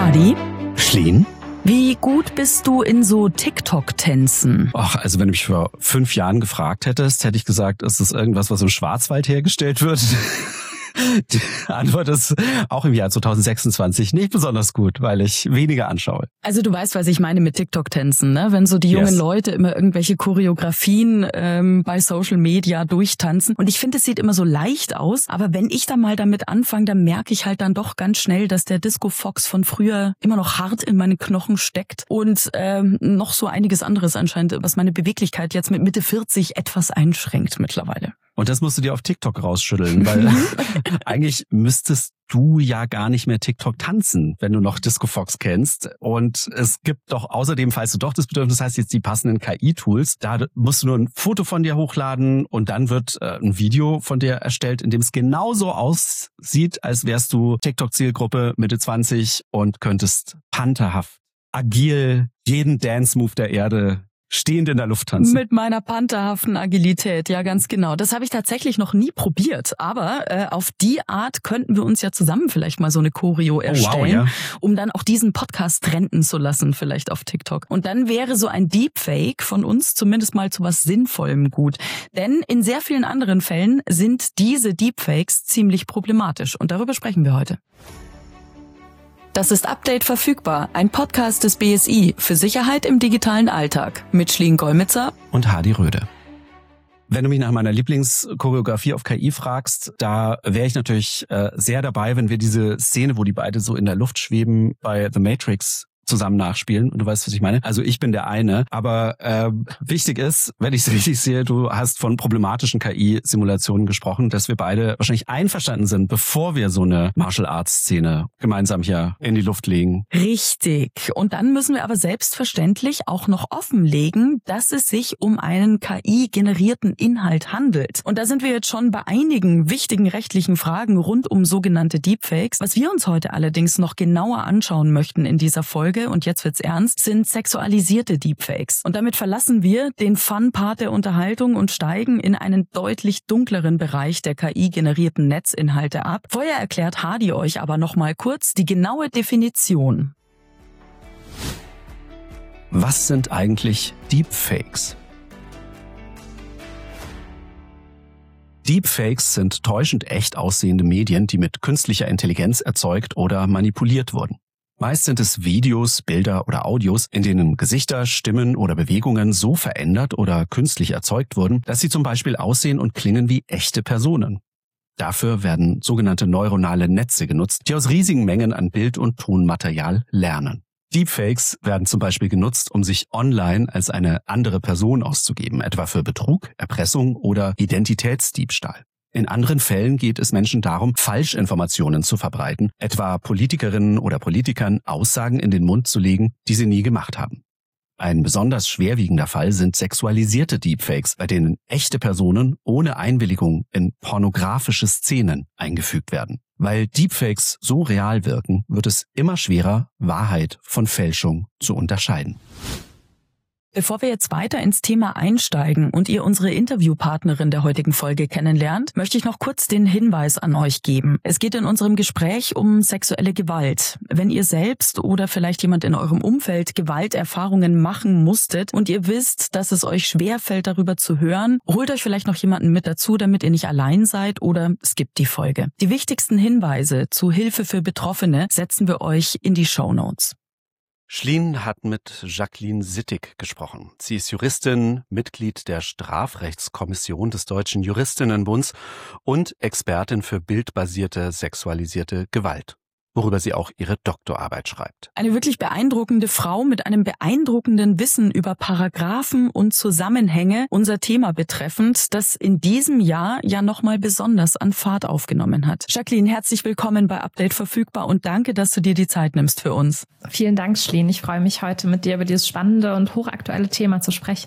Hadi. Schleen? Wie gut bist du in so TikTok-Tänzen? Ach, also wenn du mich vor 5 Jahren gefragt hättest, hätte ich gesagt, ist das irgendwas, was im Schwarzwald hergestellt wird? Die Antwort ist auch im Jahr 2026 nicht besonders gut, weil ich weniger anschaue. Also du weißt, was ich meine mit TikTok-Tänzen, ne? Wenn so die jungen Leute immer irgendwelche Choreografien bei Social Media durchtanzen. Und ich finde, es sieht immer so leicht aus. Aber wenn ich da mal damit anfange, dann merke ich halt dann doch ganz schnell, dass der Disco-Fox von früher immer noch hart in meinen Knochen steckt. Und noch so einiges anderes anscheinend, was meine Beweglichkeit jetzt mit Mitte 40 etwas einschränkt mittlerweile. Und das musst du dir auf TikTok rausschütteln, weil eigentlich müsstest du ja gar nicht mehr TikTok tanzen, wenn du noch Disco Fox kennst. Und es gibt doch außerdem, falls du doch das Bedürfnis hast, jetzt die passenden KI-Tools, da musst du nur ein Foto von dir hochladen und dann wird ein Video von dir erstellt, in dem es genauso aussieht, als wärst du TikTok-Zielgruppe Mitte 20 und könntest pantherhaft, agil, jeden Dance-Move der Erde stehend in der Luft tanzen. Mit meiner pantherhaften Agilität, ja ganz genau. Das habe ich tatsächlich noch nie probiert, aber auf die Art könnten wir uns ja zusammen vielleicht mal so eine Choreo erstellen, um dann auch diesen Podcast trenden zu lassen, vielleicht auf TikTok. Und dann wäre so ein Deepfake von uns zumindest mal zu was Sinnvollem gut. Denn in sehr vielen anderen Fällen sind diese Deepfakes ziemlich problematisch und darüber sprechen wir heute. Das ist Update verfügbar, ein Podcast des BSI für Sicherheit im digitalen Alltag mit Schleen Golmitzer und Hadi Röde. Wenn du mich nach meiner Lieblingschoreografie auf KI fragst, da wäre ich natürlich sehr dabei, wenn wir diese Szene, wo die beide so in der Luft schweben, bei The Matrix zusammen nachspielen. Und du weißt, was ich meine. Also ich bin der eine. Aber wichtig ist, wenn ich es richtig sehe, du hast von problematischen KI-Simulationen gesprochen, dass wir beide wahrscheinlich einverstanden sind, bevor wir so eine Martial-Arts-Szene gemeinsam hier in die Luft legen. Richtig. Und dann müssen wir aber selbstverständlich auch noch offenlegen, dass es sich um einen KI-generierten Inhalt handelt. Und da sind wir jetzt schon bei einigen wichtigen rechtlichen Fragen rund um sogenannte Deepfakes. Was wir uns heute allerdings noch genauer anschauen möchten in dieser Folge, und jetzt wird's ernst, sind sexualisierte Deepfakes. Und damit verlassen wir den Fun-Part der Unterhaltung und steigen in einen deutlich dunkleren Bereich der KI-generierten Netzinhalte ab. Vorher erklärt Hadi euch aber noch mal kurz die genaue Definition. Was sind eigentlich Deepfakes? Deepfakes sind täuschend echt aussehende Medien, die mit künstlicher Intelligenz erzeugt oder manipuliert wurden. Meist sind es Videos, Bilder oder Audios, in denen Gesichter, Stimmen oder Bewegungen so verändert oder künstlich erzeugt wurden, dass sie zum Beispiel aussehen und klingen wie echte Personen. Dafür werden sogenannte neuronale Netze genutzt, die aus riesigen Mengen an Bild- und Tonmaterial lernen. Deepfakes werden zum Beispiel genutzt, um sich online als eine andere Person auszugeben, etwa für Betrug, Erpressung oder Identitätsdiebstahl. In anderen Fällen geht es Menschen darum, Falschinformationen zu verbreiten, etwa Politikerinnen oder Politikern Aussagen in den Mund zu legen, die sie nie gemacht haben. Ein besonders schwerwiegender Fall sind sexualisierte Deepfakes, bei denen echte Personen ohne Einwilligung in pornografische Szenen eingefügt werden. Weil Deepfakes so real wirken, wird es immer schwerer, Wahrheit von Fälschung zu unterscheiden. Bevor wir jetzt weiter ins Thema einsteigen und ihr unsere Interviewpartnerin der heutigen Folge kennenlernt, möchte ich noch kurz den Hinweis an euch geben. Es geht in unserem Gespräch um sexuelle Gewalt. Wenn ihr selbst oder vielleicht jemand in eurem Umfeld Gewalterfahrungen machen musstet und ihr wisst, dass es euch schwerfällt, darüber zu hören, holt euch vielleicht noch jemanden mit dazu, damit ihr nicht allein seid, oder skippt die Folge. Die wichtigsten Hinweise zu Hilfe für Betroffene setzen wir euch in die Shownotes. Schleen hat mit Jacqueline Sittig gesprochen. Sie ist Juristin, Mitglied der Strafrechtskommission des Deutschen Juristinnenbunds und Expertin für bildbasierte sexualisierte Gewalt, worüber sie auch ihre Doktorarbeit schreibt. Eine wirklich beeindruckende Frau mit einem beeindruckenden Wissen über Paragraphen und Zusammenhänge, unser Thema betreffend, das in diesem Jahr ja nochmal besonders an Fahrt aufgenommen hat. Jacqueline, herzlich willkommen bei Update verfügbar und danke, dass du dir die Zeit nimmst für uns. Vielen Dank, Schleen. Ich freue mich heute mit dir über dieses spannende und hochaktuelle Thema zu sprechen.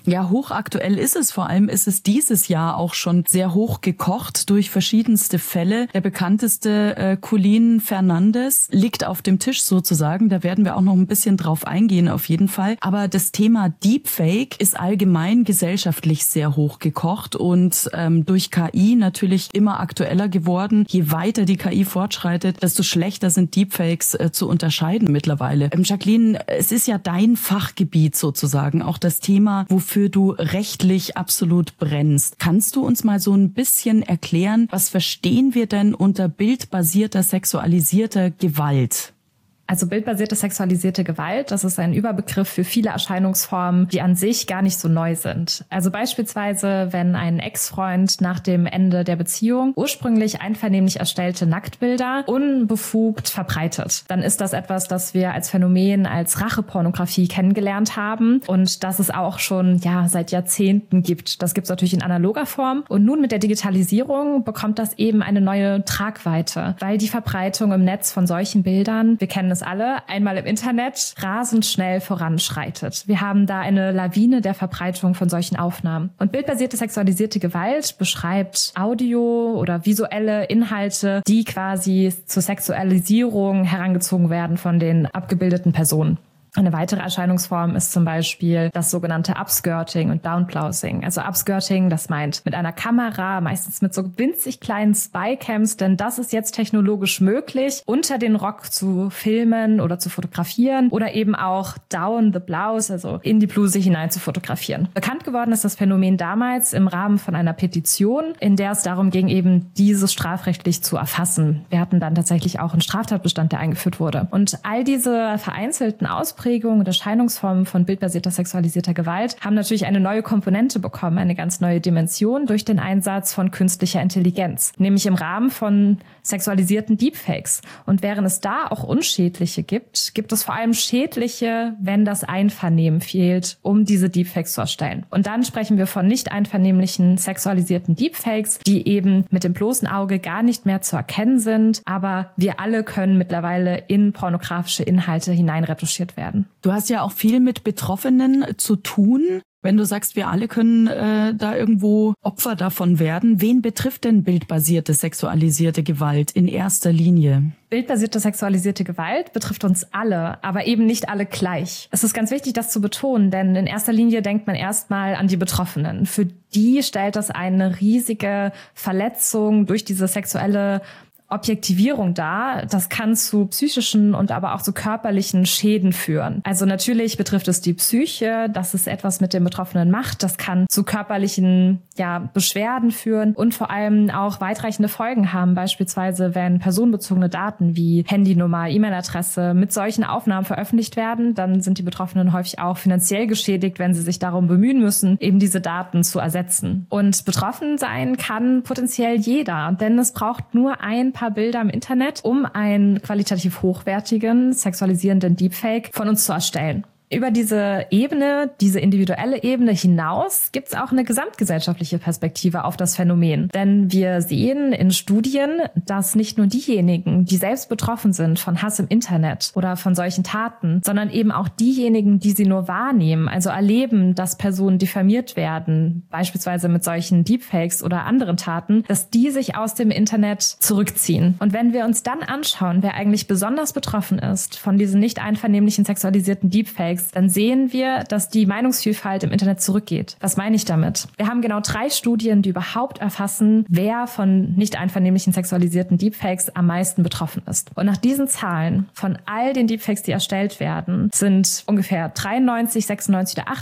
Ja, hochaktuell ist es. Vor allem ist es dieses Jahr auch schon sehr hoch gekocht durch verschiedenste Fälle. Der bekannteste, Colin Fernandes, liegt auf dem Tisch sozusagen. Da werden wir auch noch ein bisschen drauf eingehen auf jeden Fall. Aber das Thema Deepfake ist allgemein gesellschaftlich sehr hoch gekocht und durch KI natürlich immer aktueller geworden. Je weiter die KI fortschreitet, desto schlechter sind Deepfakes zu unterscheiden mittlerweile. Jacqueline, es ist ja dein Fachgebiet sozusagen, auch das Thema, wofür du rechtlich absolut brennst. Kannst du uns mal so ein bisschen erklären, was verstehen wir denn unter bildbasierter sexualisierter Gewalt? Also bildbasierte sexualisierte Gewalt, das ist ein Überbegriff für viele Erscheinungsformen, die an sich gar nicht so neu sind. Also beispielsweise, wenn ein Ex-Freund nach dem Ende der Beziehung ursprünglich einvernehmlich erstellte Nacktbilder unbefugt verbreitet, dann ist das etwas, das wir als Phänomen als Rachepornografie kennengelernt haben und das es auch schon seit Jahrzehnten gibt. Das gibt es natürlich in analoger Form und nun mit der Digitalisierung bekommt das eben eine neue Tragweite, weil die Verbreitung im Netz von solchen Bildern, wir kennen es alle, einmal im Internet rasend schnell voranschreitet. Wir haben da eine Lawine der Verbreitung von solchen Aufnahmen. Und bildbasierte sexualisierte Gewalt beschreibt Audio- oder visuelle Inhalte, die quasi zur Sexualisierung herangezogen werden von den abgebildeten Personen. Eine weitere Erscheinungsform ist zum Beispiel das sogenannte Upskirting und Downblousing. Also Upskirting, das meint mit einer Kamera, meistens mit so winzig kleinen Spycams, denn das ist jetzt technologisch möglich, unter den Rock zu filmen oder zu fotografieren oder eben auch down the blouse, also in die Bluse hinein zu fotografieren. Bekannt geworden ist das Phänomen damals im Rahmen von einer Petition, in der es darum ging, eben dieses strafrechtlich zu erfassen. Wir hatten dann tatsächlich auch einen Straftatbestand, der eingeführt wurde. Und all diese vereinzelten Ausprägungen und Erscheinungsformen von bildbasierter sexualisierter Gewalt haben natürlich eine neue Komponente bekommen, eine ganz neue Dimension durch den Einsatz von künstlicher Intelligenz, nämlich im Rahmen von sexualisierten Deepfakes. Und während es da auch unschädliche gibt, gibt es vor allem schädliche, wenn das Einvernehmen fehlt, um diese Deepfakes zu erstellen. Und dann sprechen wir von nicht einvernehmlichen sexualisierten Deepfakes, die eben mit dem bloßen Auge gar nicht mehr zu erkennen sind, aber wir alle können mittlerweile in pornografische Inhalte hineinretuschiert werden. Du hast ja auch viel mit Betroffenen zu tun. Wenn du sagst, wir alle können da irgendwo Opfer davon werden, wen betrifft denn bildbasierte sexualisierte Gewalt in erster Linie? Bildbasierte sexualisierte Gewalt betrifft uns alle, aber eben nicht alle gleich. Es ist ganz wichtig, das zu betonen, denn in erster Linie denkt man erstmal an die Betroffenen. Für die stellt das eine riesige Verletzung durch diese sexuelle Objektivierung dar. Das kann zu psychischen und aber auch zu körperlichen Schäden führen. Also natürlich betrifft es die Psyche, dass es etwas mit dem Betroffenen macht. Das kann zu körperlichen Beschwerden führen und vor allem auch weitreichende Folgen haben. Beispielsweise, wenn personenbezogene Daten wie Handynummer, E-Mail-Adresse mit solchen Aufnahmen veröffentlicht werden, dann sind die Betroffenen häufig auch finanziell geschädigt, wenn sie sich darum bemühen müssen, eben diese Daten zu ersetzen. Und betroffen sein kann potenziell jeder, denn es braucht nur ein paar Bilder im Internet, um einen qualitativ hochwertigen, sexualisierenden Deepfake von uns zu erstellen. Über diese Ebene, diese individuelle Ebene hinaus gibt es auch eine gesamtgesellschaftliche Perspektive auf das Phänomen. Denn wir sehen in Studien, dass nicht nur diejenigen, die selbst betroffen sind von Hass im Internet oder von solchen Taten, sondern eben auch diejenigen, die sie nur wahrnehmen, also erleben, dass Personen diffamiert werden, beispielsweise mit solchen Deepfakes oder anderen Taten, dass die sich aus dem Internet zurückziehen. Und wenn wir uns dann anschauen, wer eigentlich besonders betroffen ist von diesen nicht einvernehmlichen sexualisierten Deepfakes, dann sehen wir, dass die Meinungsvielfalt im Internet zurückgeht. Was meine ich damit? Wir haben genau 3 Studien, die überhaupt erfassen, wer von nicht einvernehmlichen sexualisierten Deepfakes am meisten betroffen ist. Und nach diesen Zahlen von all den Deepfakes, die erstellt werden, sind ungefähr 93, 96 oder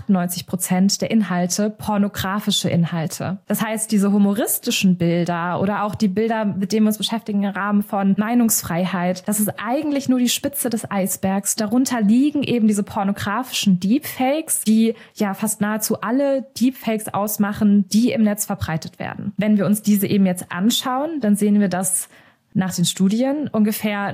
98% der Inhalte pornografische Inhalte. Das heißt, diese humoristischen Bilder oder auch die Bilder, mit denen wir uns beschäftigen im Rahmen von Meinungsfreiheit, das ist eigentlich nur die Spitze des Eisbergs. Darunter liegen eben diese pornografischen Deepfakes, die fast nahezu alle Deepfakes ausmachen, die im Netz verbreitet werden. Wenn wir uns diese eben jetzt anschauen, dann sehen wir, dass nach den Studien ungefähr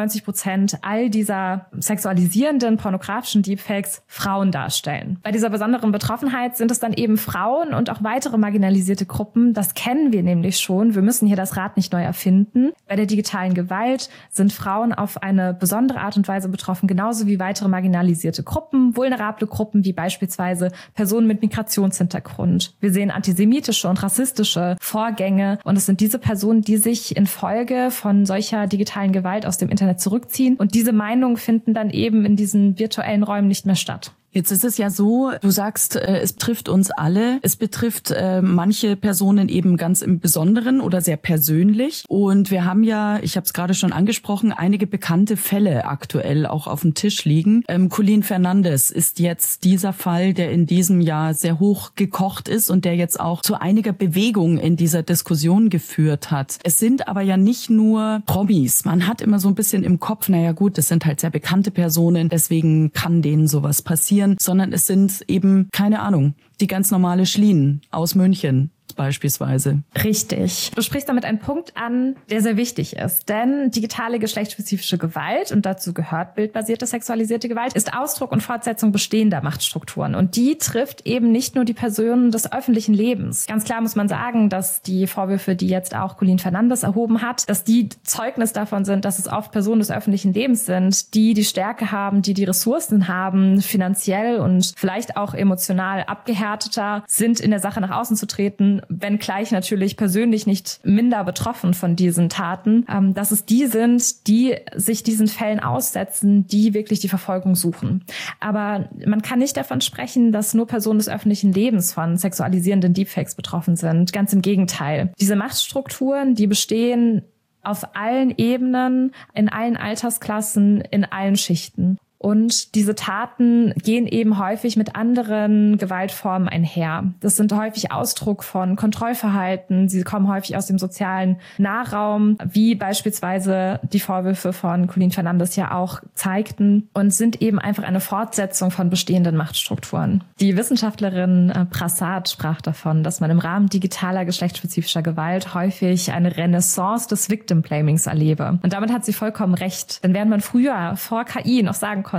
99% all dieser sexualisierenden, pornografischen Deepfakes Frauen darstellen. Bei dieser besonderen Betroffenheit sind es dann eben Frauen und auch weitere marginalisierte Gruppen. Das kennen wir nämlich schon. Wir müssen hier das Rad nicht neu erfinden. Bei der digitalen Gewalt sind Frauen auf eine besondere Art und Weise betroffen, genauso wie weitere marginalisierte Gruppen, vulnerable Gruppen wie beispielsweise Personen mit Migrationshintergrund. Wir sehen antisemitische und rassistische Vorgänge und es sind diese Personen, die sich in Folge von solcher digitalen Gewalt aus dem Internet zurückziehen und diese Meinungen finden dann eben in diesen virtuellen Räumen nicht mehr statt. Jetzt ist es ja so, du sagst, es betrifft uns alle. Es betrifft manche Personen eben ganz im Besonderen oder sehr persönlich. Und wir haben ja, ich habe es gerade schon angesprochen, einige bekannte Fälle aktuell auch auf dem Tisch liegen. Colleen Fernandes ist jetzt dieser Fall, der in diesem Jahr sehr hoch gekocht ist und der jetzt auch zu einiger Bewegung in dieser Diskussion geführt hat. Es sind aber ja nicht nur Promis. Man hat immer so ein bisschen im Kopf, naja gut, das sind halt sehr bekannte Personen, deswegen kann denen sowas passieren. Sondern es sind eben, keine Ahnung, die ganz normale Schlienen aus München beispielsweise. Richtig. Du sprichst damit einen Punkt an, der sehr wichtig ist. Denn digitale geschlechtsspezifische Gewalt, und dazu gehört bildbasierte sexualisierte Gewalt, ist Ausdruck und Fortsetzung bestehender Machtstrukturen. Und die trifft eben nicht nur die Personen des öffentlichen Lebens. Ganz klar muss man sagen, dass die Vorwürfe, die jetzt auch Colleen Fernandes erhoben hat, dass die Zeugnis davon sind, dass es oft Personen des öffentlichen Lebens sind, die die Stärke haben, die Ressourcen haben, finanziell und vielleicht auch emotional abgehärteter sind, in der Sache nach außen zu treten, wenngleich natürlich persönlich nicht minder betroffen von diesen Taten, dass es die sind, die sich diesen Fällen aussetzen, die wirklich die Verfolgung suchen. Aber man kann nicht davon sprechen, dass nur Personen des öffentlichen Lebens von sexualisierenden Deepfakes betroffen sind. Ganz im Gegenteil. Diese Machtstrukturen, die bestehen auf allen Ebenen, in allen Altersklassen, in allen Schichten. Und diese Taten gehen eben häufig mit anderen Gewaltformen einher. Das sind häufig Ausdruck von Kontrollverhalten. Sie kommen häufig aus dem sozialen Nahraum, wie beispielsweise die Vorwürfe von Colleen Fernandes ja auch zeigten, und sind eben einfach eine Fortsetzung von bestehenden Machtstrukturen. Die Wissenschaftlerin Prasad sprach davon, dass man im Rahmen digitaler geschlechtsspezifischer Gewalt häufig eine Renaissance des Victim-Blamings erlebe. Und damit hat sie vollkommen recht. Denn während man früher vor KI noch sagen konnte,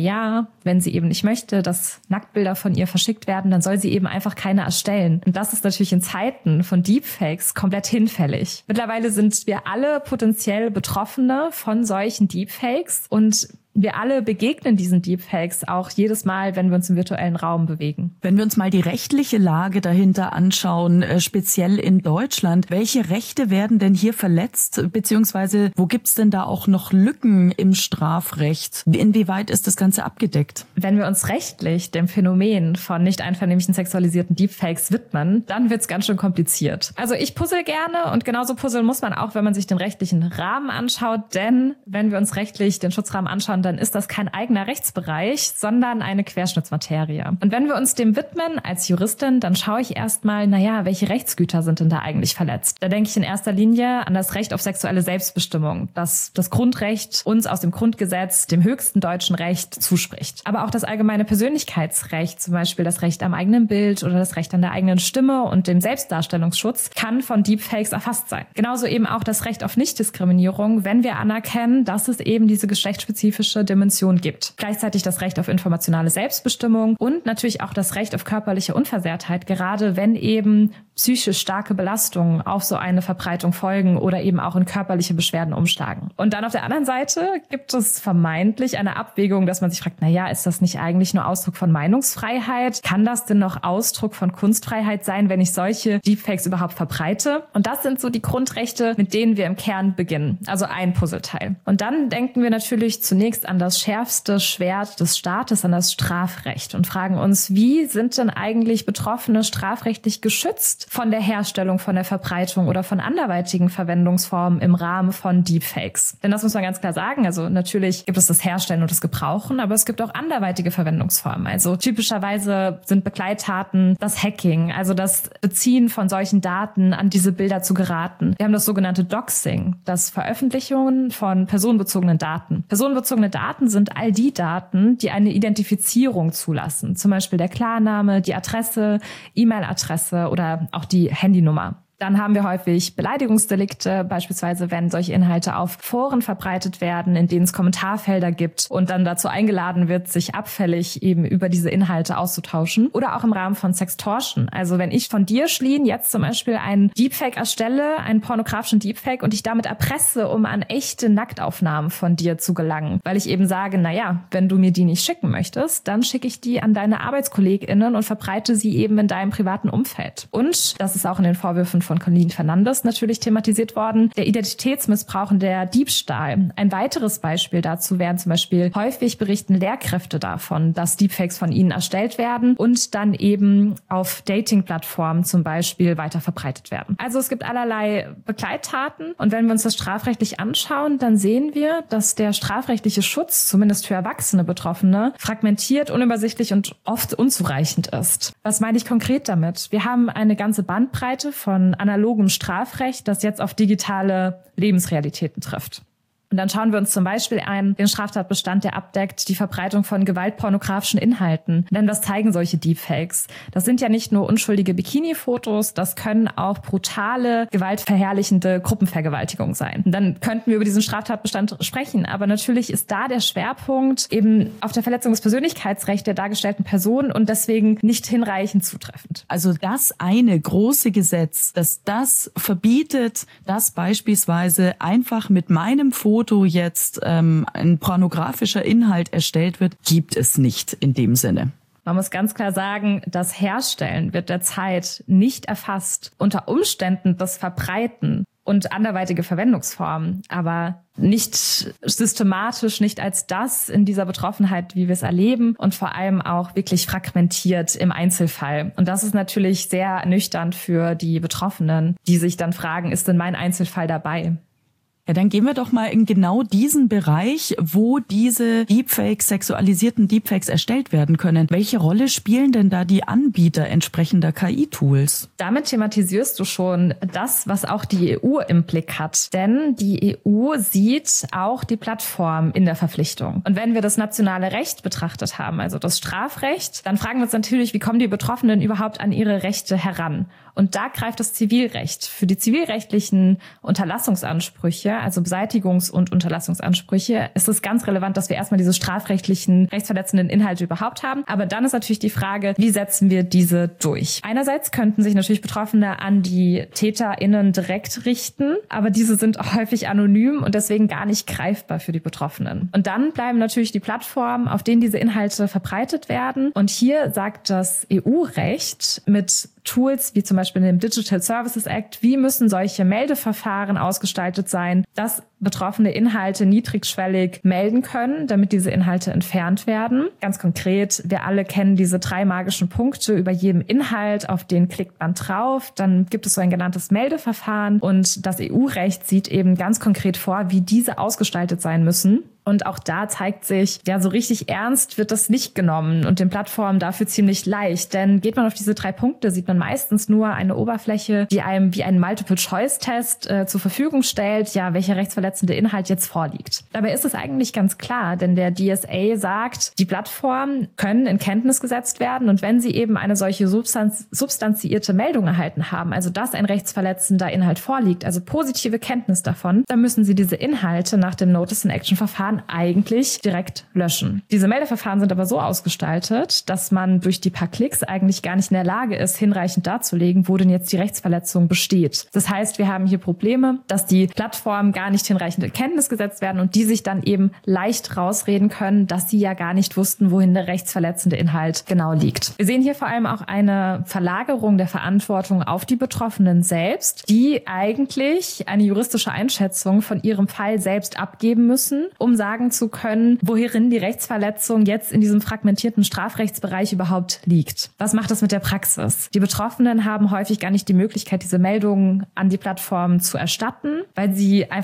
wenn sie eben nicht möchte, dass Nacktbilder von ihr verschickt werden, dann soll sie eben einfach keine erstellen. Und das ist natürlich in Zeiten von Deepfakes komplett hinfällig. Mittlerweile sind wir alle potenziell Betroffene von solchen Deepfakes und wir alle begegnen diesen Deepfakes auch jedes Mal, wenn wir uns im virtuellen Raum bewegen. Wenn wir uns mal die rechtliche Lage dahinter anschauen, speziell in Deutschland, welche Rechte werden denn hier verletzt, beziehungsweise wo gibt's denn da auch noch Lücken im Strafrecht? Inwieweit ist das Ganze abgedeckt? Wenn wir uns rechtlich dem Phänomen von nicht einvernehmlichen sexualisierten Deepfakes widmen, dann wird's ganz schön kompliziert. Also ich puzzle gerne und genauso puzzeln muss man auch, wenn man sich den rechtlichen Rahmen anschaut, denn wenn wir uns rechtlich den Schutzrahmen anschauen, dann ist das kein eigener Rechtsbereich, sondern eine Querschnittsmaterie. Und wenn wir uns dem widmen als Juristin, dann schaue ich erstmal, welche Rechtsgüter sind denn da eigentlich verletzt? Da denke ich in erster Linie an das Recht auf sexuelle Selbstbestimmung, das das Grundrecht uns aus dem Grundgesetz, dem höchsten deutschen Recht, zuspricht. Aber auch das allgemeine Persönlichkeitsrecht, zum Beispiel das Recht am eigenen Bild oder das Recht an der eigenen Stimme und dem Selbstdarstellungsschutz, kann von Deepfakes erfasst sein. Genauso eben auch das Recht auf Nichtdiskriminierung, wenn wir anerkennen, dass es eben diese geschlechtsspezifische Dimension gibt. Gleichzeitig das Recht auf informationale Selbstbestimmung und natürlich auch das Recht auf körperliche Unversehrtheit, gerade wenn eben psychisch starke Belastungen auf so eine Verbreitung folgen oder eben auch in körperliche Beschwerden umschlagen. Und dann auf der anderen Seite gibt es vermeintlich eine Abwägung, dass man sich fragt, ist das nicht eigentlich nur Ausdruck von Meinungsfreiheit? Kann das denn noch Ausdruck von Kunstfreiheit sein, wenn ich solche Deepfakes überhaupt verbreite? Und das sind so die Grundrechte, mit denen wir im Kern beginnen. Also ein Puzzleteil. Und dann denken wir natürlich zunächst an das schärfste Schwert des Staates, an das Strafrecht und fragen uns, wie sind denn eigentlich Betroffene strafrechtlich geschützt von der Herstellung, von der Verbreitung oder von anderweitigen Verwendungsformen im Rahmen von Deepfakes? Denn das muss man ganz klar sagen, also natürlich gibt es das Herstellen und das Gebrauchen, aber es gibt auch anderweitige Verwendungsformen. Also typischerweise sind Begleittaten das Hacking, also das Beziehen von solchen Daten, an diese Bilder zu geraten. Wir haben das sogenannte Doxing, das Veröffentlichungen von personenbezogenen Daten. Personenbezogene Daten sind all die Daten, die eine Identifizierung zulassen. Zum Beispiel der Klarname, die Adresse, E-Mail-Adresse oder auch die Handynummer. Dann haben wir häufig Beleidigungsdelikte, beispielsweise wenn solche Inhalte auf Foren verbreitet werden, in denen es Kommentarfelder gibt und dann dazu eingeladen wird, sich abfällig eben über diese Inhalte auszutauschen. Oder auch im Rahmen von Sextortion. Also wenn ich von dir, Schleen, jetzt zum Beispiel einen Deepfake erstelle, einen pornografischen Deepfake und ich damit erpresse, um an echte Nacktaufnahmen von dir zu gelangen, weil ich eben sage, naja, wenn du mir die nicht schicken möchtest, dann schicke ich die an deine ArbeitskollegInnen und verbreite sie eben in deinem privaten Umfeld. Und, das ist auch in den Vorwürfen von Colleen Fernandes natürlich thematisiert worden, der Identitätsmissbrauch und der Diebstahl. Ein weiteres Beispiel dazu wären zum Beispiel, häufig berichten Lehrkräfte davon, dass Deepfakes von ihnen erstellt werden und dann eben auf Dating-Plattformen zum Beispiel weiter verbreitet werden. Also es gibt allerlei Begleittaten und wenn wir uns das strafrechtlich anschauen, dann sehen wir, dass der strafrechtliche Schutz, zumindest für erwachsene Betroffene, fragmentiert, unübersichtlich und oft unzureichend ist. Was meine ich konkret damit? Wir haben eine ganze Bandbreite von analogem Strafrecht, das jetzt auf digitale Lebensrealitäten trifft. Und dann schauen wir uns zum Beispiel den Straftatbestand, der abdeckt die Verbreitung von gewaltpornografischen Inhalten. Denn was zeigen solche Deepfakes? Das sind ja nicht nur unschuldige Bikini-Fotos, das können auch brutale, gewaltverherrlichende Gruppenvergewaltigungen sein. Und dann könnten wir über diesen Straftatbestand sprechen. Aber natürlich ist da der Schwerpunkt eben auf der Verletzung des Persönlichkeitsrechts der dargestellten Person und deswegen nicht hinreichend zutreffend. Also das eine große Gesetz, das verbietet, dass beispielsweise einfach mit meinem Foto jetzt ein pornografischer Inhalt erstellt wird, gibt es nicht in dem Sinne. Man muss ganz klar sagen, das Herstellen wird derzeit nicht erfasst. Unter Umständen das Verbreiten und anderweitige Verwendungsformen, aber nicht systematisch, nicht als das in dieser Betroffenheit, wie wir es erleben und vor allem auch wirklich fragmentiert im Einzelfall. Und das ist natürlich sehr ernüchternd für die Betroffenen, die sich dann fragen, ist denn mein Einzelfall dabei? Ja, dann gehen wir doch mal in genau diesen Bereich, wo diese Deepfakes, sexualisierten Deepfakes erstellt werden können. Welche Rolle spielen denn da die Anbieter entsprechender KI-Tools? Damit thematisierst du schon das, was auch die EU im Blick hat. Denn die EU sieht auch die Plattform in der Verpflichtung. Und wenn wir das nationale Recht betrachtet haben, also das Strafrecht, dann fragen wir uns natürlich, wie kommen die Betroffenen überhaupt an ihre Rechte heran? Und da greift das Zivilrecht. Für die zivilrechtlichen Unterlassungsansprüche, also Beseitigungs- und Unterlassungsansprüche, ist es ganz relevant, dass wir erstmal diese strafrechtlichen, rechtsverletzenden Inhalte überhaupt haben. Aber dann ist natürlich die Frage, wie setzen wir diese durch? Einerseits könnten sich natürlich Betroffene an die TäterInnen direkt richten, aber diese sind häufig anonym und deswegen gar nicht greifbar für die Betroffenen. Und dann bleiben natürlich die Plattformen, auf denen diese Inhalte verbreitet werden. Und hier sagt das EU-Recht mit Tools wie zum Beispiel in dem Digital Services Act, wie müssen solche Meldeverfahren ausgestaltet sein, dass betroffene Inhalte niedrigschwellig melden können, damit diese Inhalte entfernt werden. Ganz konkret, wir alle kennen diese 3 magischen Punkte über jedem Inhalt, auf den klickt man drauf, dann gibt es so ein genanntes Meldeverfahren und das EU-Recht sieht eben ganz konkret vor, wie diese ausgestaltet sein müssen. Und auch da zeigt sich, ja, so richtig ernst wird das nicht genommen und den Plattformen dafür ziemlich leicht. Denn geht man auf diese 3 Punkte, sieht man meistens nur eine Oberfläche, die einem wie ein Multiple-Choice-Test zur Verfügung stellt, ja, welcher rechtsverletzende Inhalt jetzt vorliegt. Dabei ist es eigentlich ganz klar, denn der DSA sagt, die Plattformen können in Kenntnis gesetzt werden und wenn sie eben eine solche substanziierte Meldung erhalten haben, also dass ein rechtsverletzender Inhalt vorliegt, also positive Kenntnis davon, dann müssen sie diese Inhalte nach dem Notice-and-Action-Verfahren eigentlich direkt löschen. Diese Meldeverfahren sind aber so ausgestaltet, dass man durch die paar Klicks eigentlich gar nicht in der Lage ist, hinreichend darzulegen, wo denn jetzt die Rechtsverletzung besteht. Das heißt, wir haben hier Probleme, dass die Plattformen gar nicht hinreichend in Kenntnis gesetzt werden und die sich dann eben leicht rausreden können, dass sie ja gar nicht wussten, wohin der rechtsverletzende Inhalt genau liegt. Wir sehen hier vor allem auch eine Verlagerung der Verantwortung auf die Betroffenen selbst, die eigentlich eine juristische Einschätzung von ihrem Fall selbst abgeben müssen, um sagen zu können, worin die Rechtsverletzung jetzt in diesem fragmentierten Strafrechtsbereich überhaupt liegt. Was macht das mit der Praxis? Die Betroffenen haben häufig gar nicht die Möglichkeit, diese Meldungen an die Plattform zu erstatten, weil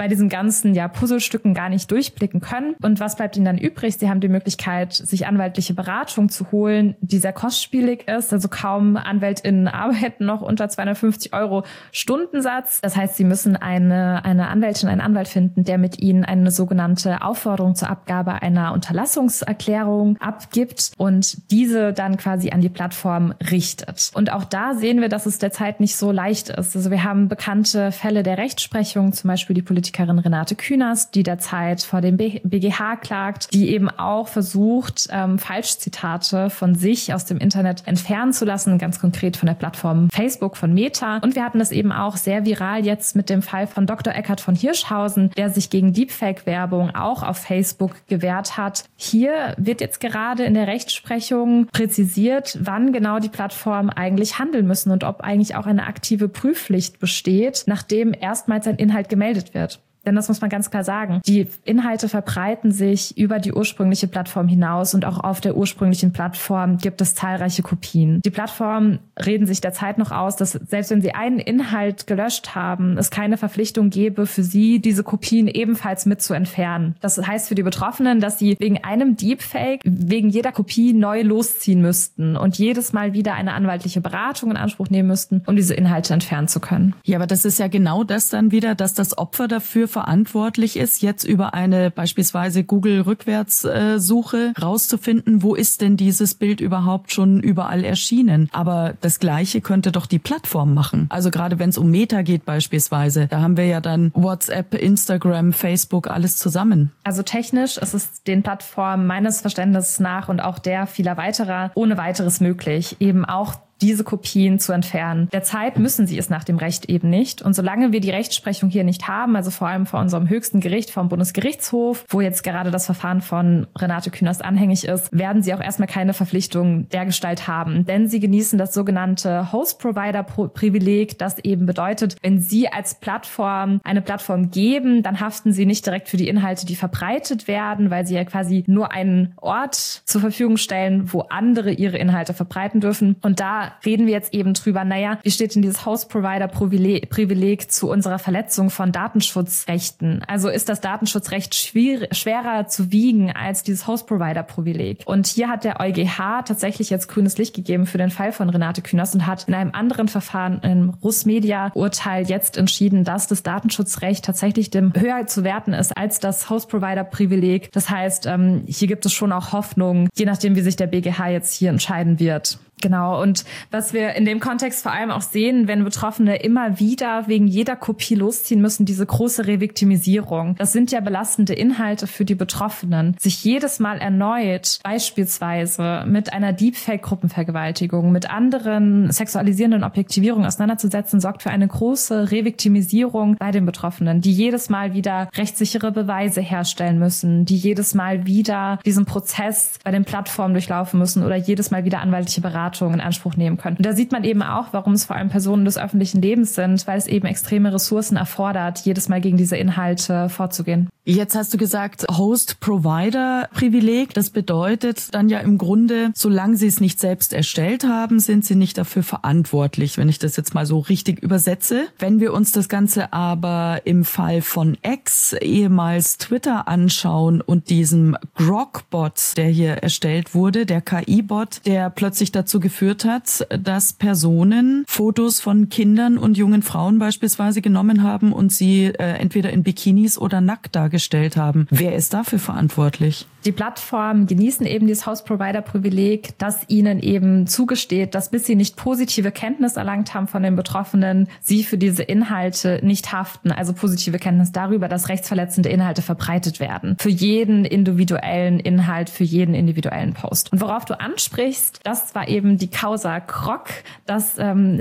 bei diesen ganzen Puzzlestücken gar nicht durchblicken können. Und was bleibt ihnen dann übrig? Sie haben die Möglichkeit, sich anwaltliche Beratung zu holen, die sehr kostspielig ist. Also kaum AnwältInnen arbeiten noch unter 250 € Stundensatz. Das heißt, sie müssen eine Anwältin, einen Anwalt finden, der mit ihnen eine sogenannte Aufforderung zur Abgabe einer Unterlassungserklärung abgibt und diese dann quasi an die Plattform richtet. Und auch da sehen wir, dass es derzeit nicht so leicht ist. Also wir haben bekannte Fälle der Rechtsprechung, zum Beispiel die Politikerin Renate Künast, die derzeit vor dem BGH klagt, die eben auch versucht, Falschzitate von sich aus dem Internet entfernen zu lassen, ganz konkret von der Plattform Facebook, von Meta. Und wir hatten das eben auch sehr viral jetzt mit dem Fall von Dr. Eckhard von Hirschhausen, der sich gegen Deepfake-Werbung auch auf Facebook gewehrt hat. Hier wird jetzt gerade in der Rechtsprechung präzisiert, wann genau die Plattformen eigentlich handeln müssen und ob eigentlich auch eine aktive Prüfpflicht besteht, nachdem erstmals ein Inhalt gemeldet wird. Denn das muss man ganz klar sagen. Die Inhalte verbreiten sich über die ursprüngliche Plattform hinaus und auch auf der ursprünglichen Plattform gibt es zahlreiche Kopien. Die Plattformen reden sich derzeit noch aus, dass selbst wenn sie einen Inhalt gelöscht haben, es keine Verpflichtung gäbe für sie, diese Kopien ebenfalls mit zu entfernen. Das heißt für die Betroffenen, dass sie wegen einem Deepfake, wegen jeder Kopie neu losziehen müssten und jedes Mal wieder eine anwaltliche Beratung in Anspruch nehmen müssten, um diese Inhalte entfernen zu können. Ja, aber das ist ja genau das dann wieder, dass das Opfer dafür verantwortlich ist, jetzt über eine beispielsweise Google-Rückwärtssuche rauszufinden, wo ist denn dieses Bild überhaupt schon überall erschienen. Aber das Gleiche könnte doch die Plattform machen. Also gerade wenn es um Meta geht beispielsweise, da haben wir ja dann WhatsApp, Instagram, Facebook, alles zusammen. Also technisch ist es den Plattformen meines Verständnisses nach und auch der vieler weiterer ohne weiteres möglich, eben auch diese Kopien zu entfernen. Derzeit müssen sie es nach dem Recht eben nicht. Und solange wir die Rechtsprechung hier nicht haben, also vor allem vor unserem höchsten Gericht, vom Bundesgerichtshof, wo jetzt gerade das Verfahren von Renate Künast anhängig ist, werden sie auch erstmal keine Verpflichtung dergestalt haben. Denn sie genießen das sogenannte Host-Provider-Privileg, das eben bedeutet, wenn sie als Plattform eine Plattform geben, dann haften sie nicht direkt für die Inhalte, die verbreitet werden, weil sie ja quasi nur einen Ort zur Verfügung stellen, wo andere ihre Inhalte verbreiten dürfen. Und da reden wir jetzt eben drüber, wie steht denn dieses Host-Provider-Privileg zu unserer Verletzung von Datenschutzrechten? Also ist das Datenschutzrecht schwerer zu wiegen als dieses Host-Provider-Privileg? Und hier hat der EuGH tatsächlich jetzt grünes Licht gegeben für den Fall von Renate Künast und hat in einem anderen Verfahren, im Russmedia-Urteil, jetzt entschieden, dass das Datenschutzrecht tatsächlich dem höher zu werten ist als das Host-Provider-Privileg. Das heißt, hier gibt es schon auch Hoffnung, je nachdem, wie sich der BGH jetzt hier entscheiden wird. Genau, und was wir in dem Kontext vor allem auch sehen, wenn Betroffene immer wieder wegen jeder Kopie losziehen müssen, diese große Reviktimisierung. Das sind ja belastende Inhalte für die Betroffenen. Sich jedes Mal erneut beispielsweise mit einer Deepfake-Gruppenvergewaltigung, mit anderen sexualisierenden Objektivierungen auseinanderzusetzen, sorgt für eine große Reviktimisierung bei den Betroffenen, die jedes Mal wieder rechtssichere Beweise herstellen müssen, die jedes Mal wieder diesen Prozess bei den Plattformen durchlaufen müssen oder jedes Mal wieder anwaltliche Beratung in Anspruch nehmen können. Und da sieht man eben auch, warum es vor allem Personen des öffentlichen Lebens sind, weil es eben extreme Ressourcen erfordert, jedes Mal gegen diese Inhalte vorzugehen. Jetzt hast du gesagt, Host-Provider-Privileg. Das bedeutet dann ja im Grunde, solange sie es nicht selbst erstellt haben, sind sie nicht dafür verantwortlich, wenn ich das jetzt mal so richtig übersetze. Wenn wir uns das Ganze aber im Fall von X, ehemals Twitter, anschauen und diesem Grok-Bot, der hier erstellt wurde, der KI-Bot, der plötzlich dazu geführt hat, dass Personen Fotos von Kindern und jungen Frauen beispielsweise genommen haben und sie entweder in Bikinis oder nackt dargestellt haben. Wer ist dafür verantwortlich? Die Plattformen genießen eben dieses Host-Provider-Privileg, das ihnen eben zugesteht, dass bis sie nicht positive Kenntnis erlangt haben von den Betroffenen, sie für diese Inhalte nicht haften. Also positive Kenntnis darüber, dass rechtsverletzende Inhalte verbreitet werden. Für jeden individuellen Inhalt, für jeden individuellen Post. Und worauf du ansprichst, das war eben die Causa Grok, dass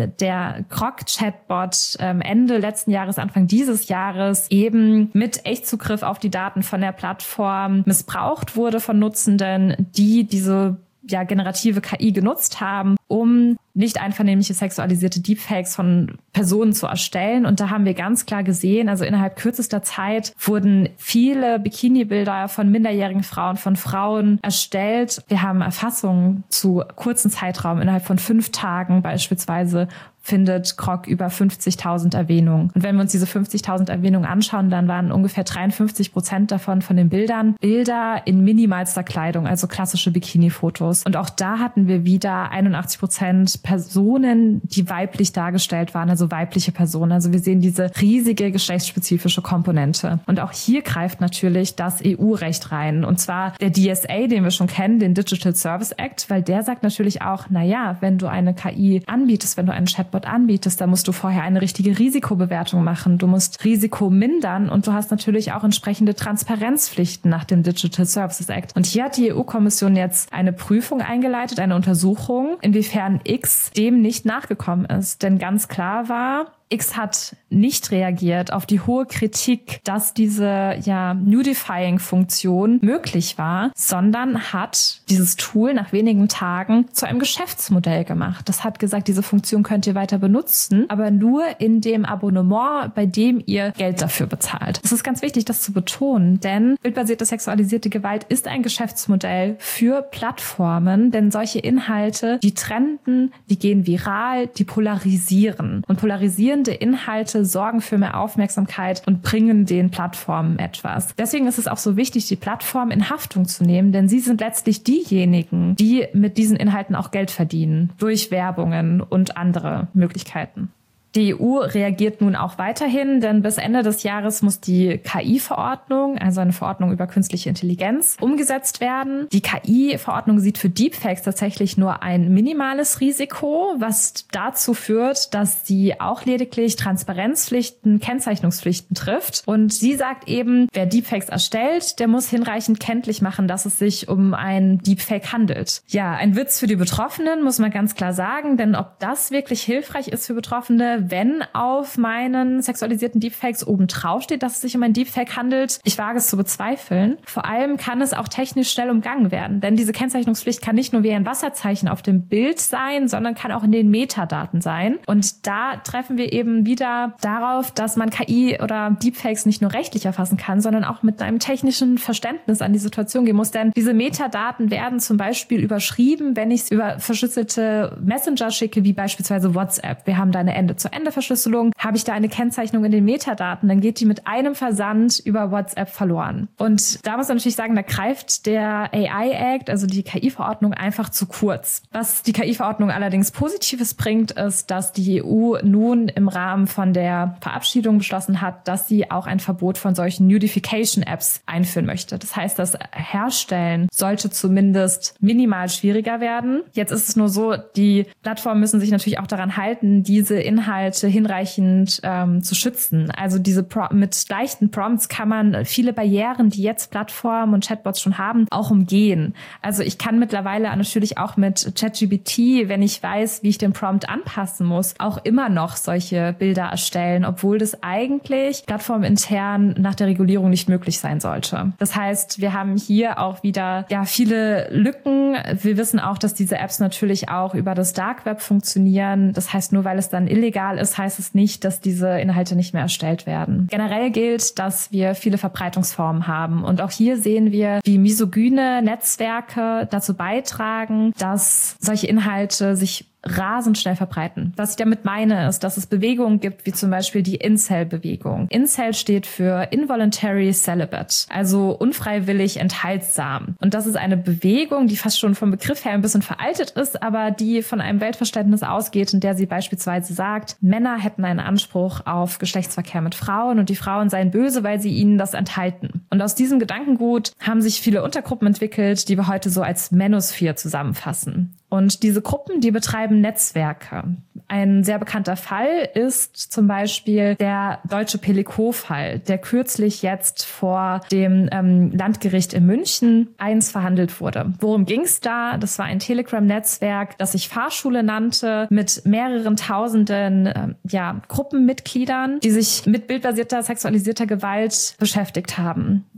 der Grok-Chatbot Ende letzten Jahres, Anfang dieses Jahres eben mit Echtzugriff auf die Daten von der Plattform missbraucht wurde von Nutzenden, die diese generative KI genutzt haben, um nicht einvernehmliche sexualisierte Deepfakes von Personen zu erstellen. Und da haben wir ganz klar gesehen, also innerhalb kürzester Zeit wurden viele Bikini-Bilder von minderjährigen Frauen, von Frauen erstellt. Wir haben Erfassungen zu kurzen Zeitraum, innerhalb von 5 Tagen beispielsweise, findet Grok über 50.000 Erwähnungen. Und wenn wir uns diese 50.000 Erwähnungen anschauen, dann waren ungefähr 53% davon von den Bildern Bilder in minimalster Kleidung, also klassische Bikini-Fotos. Und auch da hatten wir wieder 81% Personen, die weiblich dargestellt waren, also weibliche Personen. Also wir sehen diese riesige geschlechtsspezifische Komponente. Und auch hier greift natürlich das EU-Recht rein. Und zwar der DSA, den wir schon kennen, den Digital Service Act, weil der sagt natürlich auch, wenn du eine KI anbietest, wenn du einen Chatbot anbietest, da musst du vorher eine richtige Risikobewertung machen. Du musst Risiko mindern und du hast natürlich auch entsprechende Transparenzpflichten nach dem Digital Services Act. Und hier hat die EU-Kommission jetzt eine Prüfung eingeleitet, eine Untersuchung, inwiefern X dem nicht nachgekommen ist. Denn ganz klar war, X hat nicht reagiert auf die hohe Kritik, dass diese Nudifying-Funktion möglich war, sondern hat dieses Tool nach wenigen Tagen zu einem Geschäftsmodell gemacht. Das hat gesagt, diese Funktion könnt ihr weiter benutzen, aber nur in dem Abonnement, bei dem ihr Geld dafür bezahlt. Es ist ganz wichtig, das zu betonen, denn bildbasierte sexualisierte Gewalt ist ein Geschäftsmodell für Plattformen, denn solche Inhalte, die trenden, die gehen viral, die polarisieren. Und polarisierende Inhalte sorgen für mehr Aufmerksamkeit und bringen den Plattformen etwas. Deswegen ist es auch so wichtig, die Plattformen in Haftung zu nehmen, denn sie sind letztlich diejenigen, die mit diesen Inhalten auch Geld verdienen, durch Werbungen und andere Möglichkeiten. Die EU reagiert nun auch weiterhin, denn bis Ende des Jahres muss die KI-Verordnung, also eine Verordnung über künstliche Intelligenz, umgesetzt werden. Die KI-Verordnung sieht für Deepfakes tatsächlich nur ein minimales Risiko, was dazu führt, dass sie auch lediglich Transparenzpflichten, Kennzeichnungspflichten trifft. Und sie sagt eben, wer Deepfakes erstellt, der muss hinreichend kenntlich machen, dass es sich um ein Deepfake handelt. Ja, ein Witz für die Betroffenen, muss man ganz klar sagen, denn ob das wirklich hilfreich ist für Betroffene, wenn auf meinen sexualisierten Deepfakes oben drauf steht, dass es sich um ein Deepfake handelt, ich wage es zu bezweifeln. Vor allem kann es auch technisch schnell umgangen werden, denn diese Kennzeichnungspflicht kann nicht nur wie ein Wasserzeichen auf dem Bild sein, sondern kann auch in den Metadaten sein. Und da treffen wir eben wieder darauf, dass man KI oder Deepfakes nicht nur rechtlich erfassen kann, sondern auch mit einem technischen Verständnis an die Situation gehen muss. Denn diese Metadaten werden zum Beispiel überschrieben, wenn ich es über verschlüsselte Messenger schicke, wie beispielsweise WhatsApp. Wir haben da eine Ende-zu-Ende-Verschlüsselung. Habe ich da eine Kennzeichnung in den Metadaten, dann geht die mit einem Versand über WhatsApp verloren. Und da muss man natürlich sagen, da greift der AI Act, also die KI-Verordnung, einfach zu kurz. Was die KI-Verordnung allerdings Positives bringt, ist, dass die EU nun im Rahmen von der Verabschiedung beschlossen hat, dass sie auch ein Verbot von solchen Nudification-Apps einführen möchte. Das heißt, das Herstellen sollte zumindest minimal schwieriger werden. Jetzt ist es nur so, die Plattformen müssen sich natürlich auch daran halten, diese Inhalte hinreichend zu schützen. Also mit leichten Prompts kann man viele Barrieren, die jetzt Plattformen und Chatbots schon haben, auch umgehen. Also ich kann mittlerweile natürlich auch mit ChatGPT, wenn ich weiß, wie ich den Prompt anpassen muss, auch immer noch solche Bilder erstellen, obwohl das eigentlich plattformintern nach der Regulierung nicht möglich sein sollte. Das heißt, wir haben hier auch wieder viele Lücken. Wir wissen auch, dass diese Apps natürlich auch über das Dark Web funktionieren. Das heißt, nur weil es dann illegal ist, heißt es nicht, dass diese Inhalte nicht mehr erstellt werden. Generell gilt, dass wir viele Verbreitungsformen haben. Und auch hier sehen wir, wie misogyne Netzwerke dazu beitragen, dass solche Inhalte sich rasend schnell verbreiten. Was ich damit meine, ist, dass es Bewegungen gibt, wie zum Beispiel die Incel-Bewegung. Incel steht für Involuntary Celibate, also unfreiwillig enthaltsam. Und das ist eine Bewegung, die fast schon vom Begriff her ein bisschen veraltet ist, aber die von einem Weltverständnis ausgeht, in der sie beispielsweise sagt, Männer hätten einen Anspruch auf Geschlechtsverkehr mit Frauen und die Frauen seien böse, weil sie ihnen das enthalten. Und aus diesem Gedankengut haben sich viele Untergruppen entwickelt, die wir heute so als Manosphere zusammenfassen. Und diese Gruppen, die betreiben Netzwerke. Ein sehr bekannter Fall ist zum Beispiel der deutsche Pelico-Fall, der kürzlich jetzt vor dem Landgericht in München verhandelt wurde. Worum ging's da? Das war ein Telegram-Netzwerk, das sich Fahrschule nannte, mit mehreren tausenden Gruppenmitgliedern, die sich mit bildbasierter sexualisierter Gewalt beschäftigt haben.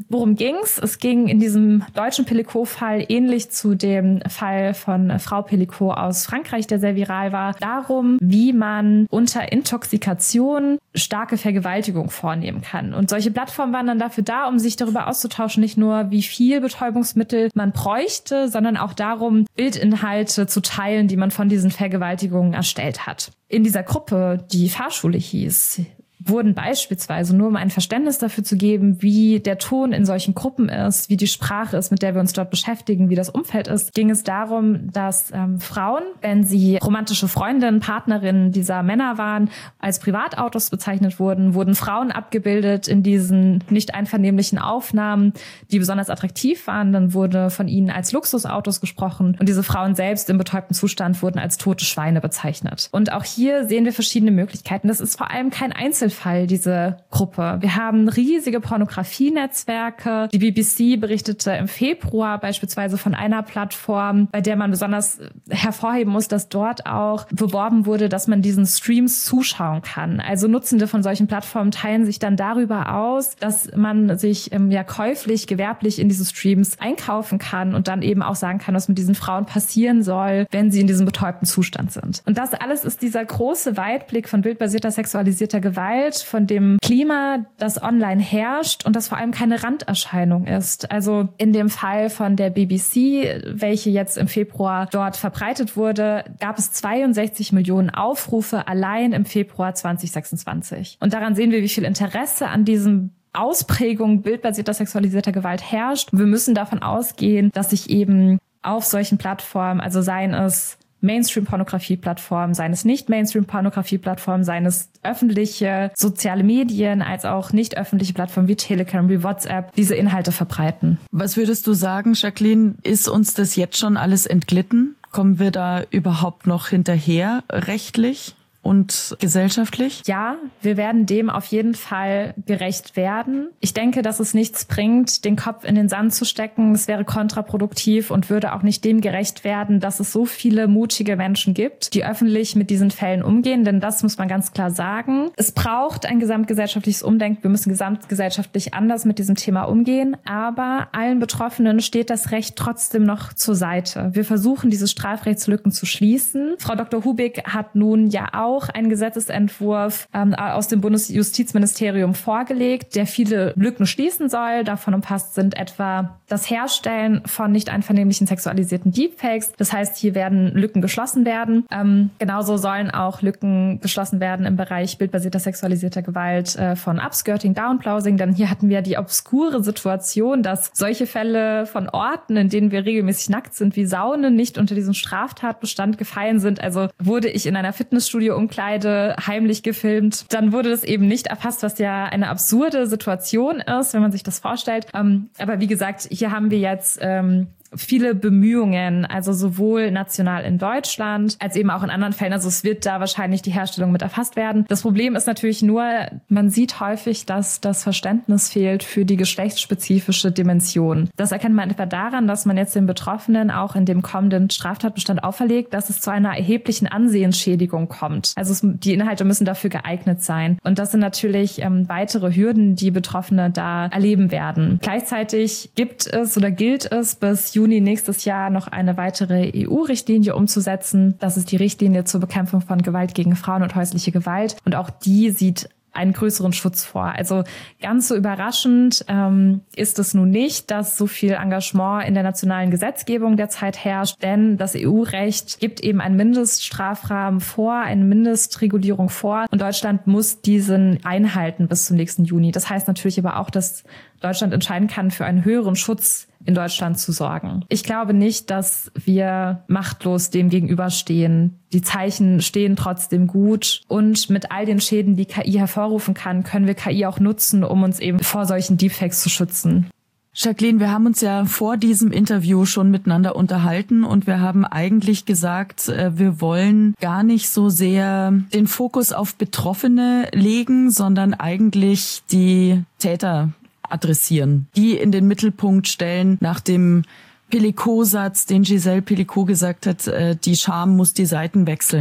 Worum ging's? Es ging in diesem deutschen Pellicot-Fall ähnlich zu dem Fall von Frau Pellicot aus Frankreich, der sehr viral war, darum, wie man unter Intoxikation starke Vergewaltigung vornehmen kann. Und solche Plattformen waren dann dafür da, um sich darüber auszutauschen, nicht nur wie viel Betäubungsmittel man bräuchte, sondern auch darum, Bildinhalte zu teilen, die man von diesen Vergewaltigungen erstellt hat. In dieser Gruppe, die Fahrschule hieß, wurden beispielsweise, nur um ein Verständnis dafür zu geben, wie der Ton in solchen Gruppen ist, wie die Sprache ist, mit der wir uns dort beschäftigen, wie das Umfeld ist, ging es darum, dass Frauen, wenn sie romantische Freundinnen, Partnerinnen dieser Männer waren, als Privatautos bezeichnet wurden Frauen abgebildet in diesen nicht einvernehmlichen Aufnahmen, die besonders attraktiv waren. Dann wurde von ihnen als Luxusautos gesprochen und diese Frauen selbst im betäubten Zustand wurden als tote Schweine bezeichnet. Und auch hier sehen wir verschiedene Möglichkeiten. Das ist vor allem kein Einzelfall, diese Gruppe. Wir haben riesige Pornografienetzwerke. Die BBC berichtete im Februar beispielsweise von einer Plattform, bei der man besonders hervorheben muss, dass dort auch beworben wurde, dass man diesen Streams zuschauen kann. Also Nutzende von solchen Plattformen teilen sich dann darüber aus, dass man sich käuflich, gewerblich in diese Streams einkaufen kann und dann eben auch sagen kann, was mit diesen Frauen passieren soll, wenn sie in diesem betäubten Zustand sind. Und das alles ist dieser große Weitblick von bildbasierter sexualisierter Gewalt, von dem Klima, das online herrscht und das vor allem keine Randerscheinung ist. Also in dem Fall von der BBC, welche jetzt im Februar dort verbreitet wurde, gab es 62 Millionen Aufrufe allein im Februar 2026. Und daran sehen wir, wie viel Interesse an diesem Ausprägung bildbasierter sexualisierter Gewalt herrscht. Wir müssen davon ausgehen, dass sich eben auf solchen Plattformen, also seien es Mainstream-Pornografie-Plattformen, seien es nicht Mainstream-Pornografie-Plattformen, seien es öffentliche soziale Medien, als auch nicht öffentliche Plattformen wie Telegram, wie WhatsApp, diese Inhalte verbreiten. Was würdest du sagen, Jacqueline, ist uns das jetzt schon alles entglitten? Kommen wir da überhaupt noch hinterher rechtlich und gesellschaftlich? Ja, wir werden dem auf jeden Fall gerecht werden. Ich denke, dass es nichts bringt, den Kopf in den Sand zu stecken. Es wäre kontraproduktiv und würde auch nicht dem gerecht werden, dass es so viele mutige Menschen gibt, die öffentlich mit diesen Fällen umgehen. Denn das muss man ganz klar sagen. Es braucht ein gesamtgesellschaftliches Umdenken. Wir müssen gesamtgesellschaftlich anders mit diesem Thema umgehen. Aber allen Betroffenen steht das Recht trotzdem noch zur Seite. Wir versuchen, diese Strafrechtslücken zu schließen. Frau Dr. Hubig hat nun ja auch einen Gesetzesentwurf aus dem Bundesjustizministerium vorgelegt, der viele Lücken schließen soll. Davon umfasst sind etwa das Herstellen von nicht einvernehmlichen sexualisierten Deepfakes. Das heißt, hier werden Lücken geschlossen werden. Genauso sollen auch Lücken geschlossen werden im Bereich bildbasierter sexualisierter Gewalt von Upskirting, Downplowsing. Denn hier hatten wir die obskure Situation, dass solche Fälle von Orten, in denen wir regelmäßig nackt sind, wie Saunen, nicht unter diesen Straftatbestand gefallen sind. Also wurde ich in einer Fitnessstudio Umkleide heimlich gefilmt, dann wurde das eben nicht erfasst, was ja eine absurde Situation ist, wenn man sich das vorstellt. Aber wie gesagt, hier haben wir jetzt viele Bemühungen, also sowohl national in Deutschland als eben auch in anderen Fällen. Also es wird da wahrscheinlich die Herstellung mit erfasst werden. Das Problem ist natürlich nur, man sieht häufig, dass das Verständnis fehlt für die geschlechtsspezifische Dimension. Das erkennt man etwa daran, dass man jetzt den Betroffenen auch in dem kommenden Straftatbestand auferlegt, dass es zu einer erheblichen Ansehensschädigung kommt. Also die Inhalte müssen dafür geeignet sein. Und das sind natürlich weitere Hürden, die Betroffene da erleben werden. Gleichzeitig gilt es bis Juni nächstes Jahr noch eine weitere EU-Richtlinie umzusetzen. Das ist die Richtlinie zur Bekämpfung von Gewalt gegen Frauen und häusliche Gewalt. Und auch die sieht einen größeren Schutz vor. Also ganz so überraschend ist es nun nicht, dass so viel Engagement in der nationalen Gesetzgebung derzeit herrscht, denn das EU-Recht gibt eben einen Mindeststrafrahmen vor, eine Mindestregulierung vor und Deutschland muss diesen einhalten bis zum nächsten Juni. Das heißt natürlich aber auch, dass Deutschland entscheiden kann, für einen höheren Schutz in Deutschland zu sorgen. Ich glaube nicht, dass wir machtlos dem gegenüberstehen. Die Zeichen stehen trotzdem gut und mit all den Schäden, die KI hervorrufen kann, können wir KI auch nutzen, um uns eben vor solchen Deepfakes zu schützen. Jacqueline, wir haben uns ja vor diesem Interview schon miteinander unterhalten und wir haben eigentlich gesagt, wir wollen gar nicht so sehr den Fokus auf Betroffene legen, sondern eigentlich die Täter adressieren, die in den Mittelpunkt stellen nach dem Pellicot-Satz, den Gisèle Pelicot gesagt hat, die Scham muss die Seiten wechseln.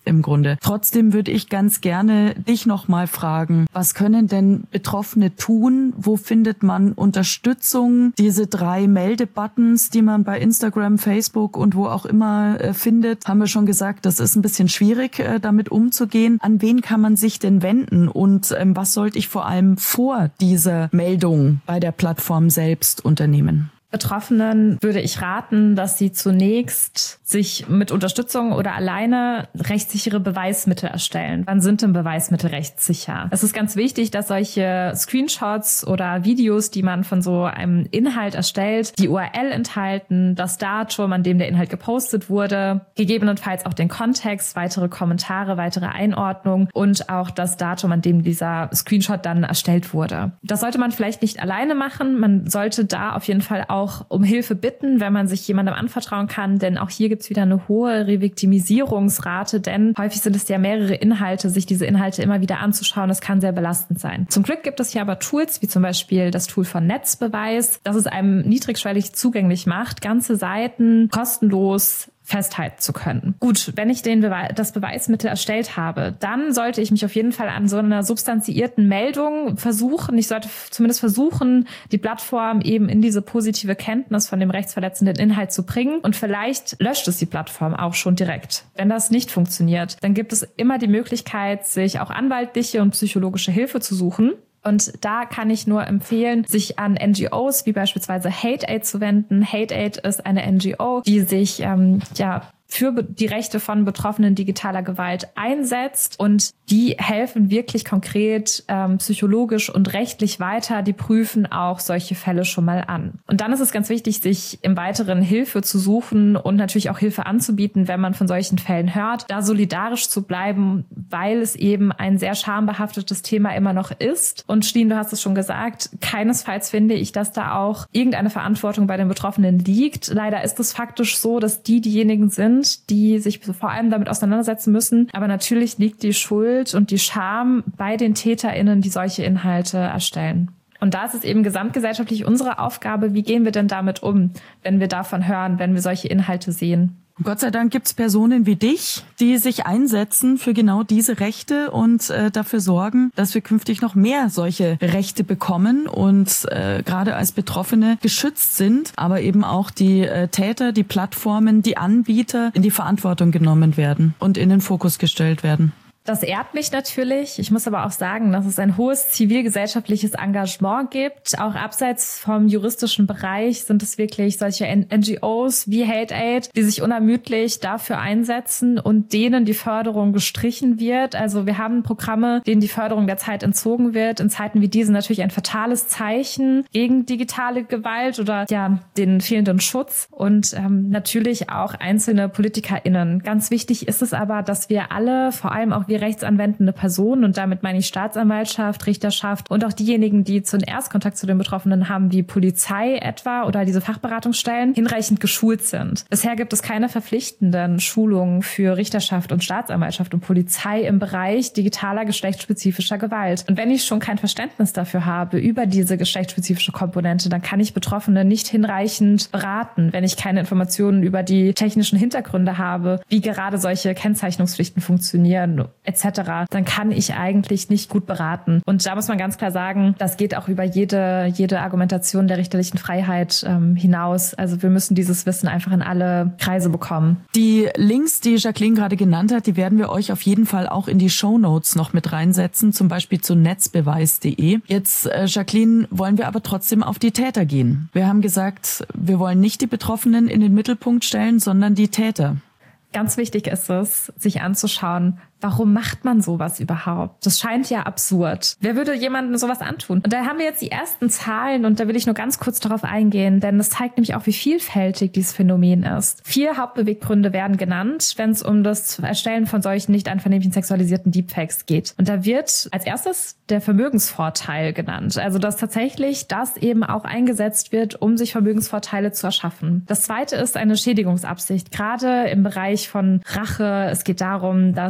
im Grunde. Trotzdem würde ich ganz gerne dich nochmal fragen, was können denn Betroffene tun? Wo findet man Unterstützung? Diese 3 Meldebuttons, die man bei Instagram, Facebook und wo auch immer findet, haben wir schon gesagt, das ist ein bisschen schwierig, damit umzugehen. An wen kann man sich denn wenden und was sollte ich vor allem vor dieser Meldung bei der Plattform selbst unternehmen? Betroffenen würde ich raten, dass sie zunächst sich mit Unterstützung oder alleine rechtssichere Beweismittel erstellen. Wann sind denn Beweismittel rechtssicher? Es ist ganz wichtig, dass solche Screenshots oder Videos, die man von so einem Inhalt erstellt, die URL enthalten, das Datum, an dem der Inhalt gepostet wurde, gegebenenfalls auch den Kontext, weitere Kommentare, weitere Einordnung und auch das Datum, an dem dieser Screenshot dann erstellt wurde. Das sollte man vielleicht nicht alleine machen. Man sollte da auf jeden Fall auch um Hilfe bitten, wenn man sich jemandem anvertrauen kann, denn auch hier gibt es wieder eine hohe Reviktimisierungsrate, denn häufig sind es ja mehrere Inhalte, sich diese Inhalte immer wieder anzuschauen, das kann sehr belastend sein. Zum Glück gibt es hier aber Tools, wie zum Beispiel das Tool von Netzbeweis, das es einem niedrigschwellig zugänglich macht, ganze Seiten kostenlos festhalten zu können. Gut, wenn ich das Beweismittel erstellt habe, dann sollte ich mich auf jeden Fall an so einer substanziierten Meldung versuchen. Ich sollte zumindest versuchen, die Plattform eben in diese positive Kenntnis von dem rechtsverletzenden Inhalt zu bringen. Und vielleicht löscht es die Plattform auch schon direkt. Wenn das nicht funktioniert, dann gibt es immer die Möglichkeit, sich auch anwaltliche und psychologische Hilfe zu suchen. Und da kann ich nur empfehlen, sich an NGOs wie beispielsweise Hate-Aid zu wenden. Hate-Aid ist eine NGO, die sich für die Rechte von Betroffenen digitaler Gewalt einsetzt und die helfen wirklich konkret psychologisch und rechtlich weiter. Die prüfen auch solche Fälle schon mal an. Und dann ist es ganz wichtig, sich im Weiteren Hilfe zu suchen und natürlich auch Hilfe anzubieten, wenn man von solchen Fällen hört, da solidarisch zu bleiben, weil es eben ein sehr schambehaftetes Thema immer noch ist. Und Shlien, du hast es schon gesagt, keinesfalls finde ich, dass da auch irgendeine Verantwortung bei den Betroffenen liegt. Leider ist es faktisch so, dass diejenigen sind, die sich vor allem damit auseinandersetzen müssen. Aber natürlich liegt die Schuld und die Scham bei den TäterInnen, die solche Inhalte erstellen. Und da ist es eben gesamtgesellschaftlich unsere Aufgabe, wie gehen wir denn damit um, wenn wir davon hören, wenn wir solche Inhalte sehen? Gott sei Dank gibt es Personen wie dich, die sich einsetzen für genau diese Rechte und dafür sorgen, dass wir künftig noch mehr solche Rechte bekommen und gerade als Betroffene geschützt sind, aber eben auch die Täter, die Plattformen, die Anbieter in die Verantwortung genommen werden und in den Fokus gestellt werden. Das ehrt mich natürlich. Ich muss aber auch sagen, dass es ein hohes zivilgesellschaftliches Engagement gibt. Auch abseits vom juristischen Bereich sind es wirklich solche NGOs wie Hate-Aid, die sich unermüdlich dafür einsetzen und denen die Förderung gestrichen wird. Also wir haben Programme, denen die Förderung derzeit entzogen wird. In Zeiten wie diesen natürlich ein fatales Zeichen gegen digitale Gewalt oder den fehlenden Schutz und natürlich auch einzelne PolitikerInnen. Ganz wichtig ist es aber, dass wir alle, vor allem auch wir rechtsanwendende Personen, und damit meine ich Staatsanwaltschaft, Richterschaft und auch diejenigen, die zum Erstkontakt zu den Betroffenen haben, wie Polizei etwa oder diese Fachberatungsstellen, hinreichend geschult sind. Bisher gibt es keine verpflichtenden Schulungen für Richterschaft und Staatsanwaltschaft und Polizei im Bereich digitaler geschlechtsspezifischer Gewalt. Und wenn ich schon kein Verständnis dafür habe, über diese geschlechtsspezifische Komponente, dann kann ich Betroffene nicht hinreichend beraten, wenn ich keine Informationen über die technischen Hintergründe habe, wie gerade solche Kennzeichnungspflichten funktionieren etc., dann kann ich eigentlich nicht gut beraten. Und da muss man ganz klar sagen, das geht auch über jede Argumentation der richterlichen Freiheit hinaus. Also wir müssen dieses Wissen einfach in alle Kreise bekommen. Die Links, die Jacqueline gerade genannt hat, die werden wir euch auf jeden Fall auch in die Shownotes noch mit reinsetzen, zum Beispiel zu netzbeweis.de. Jetzt, Jacqueline, wollen wir aber trotzdem auf die Täter gehen. Wir haben gesagt, wir wollen nicht die Betroffenen in den Mittelpunkt stellen, sondern die Täter. Ganz wichtig ist es, sich anzuschauen, warum macht man sowas überhaupt? Das scheint ja absurd. Wer würde jemandem sowas antun? Und da haben wir jetzt die ersten Zahlen und da will ich nur ganz kurz darauf eingehen, denn das zeigt nämlich auch, wie vielfältig dieses Phänomen ist. 4 Hauptbeweggründe werden genannt, wenn es um das Erstellen von solchen nicht einvernehmlichen sexualisierten Deepfakes geht. Und da wird als erstes der Vermögensvorteil genannt. Also dass tatsächlich das eben auch eingesetzt wird, um sich Vermögensvorteile zu erschaffen. Das zweite ist eine Schädigungsabsicht, gerade im Bereich von Rache. Es geht darum, dass man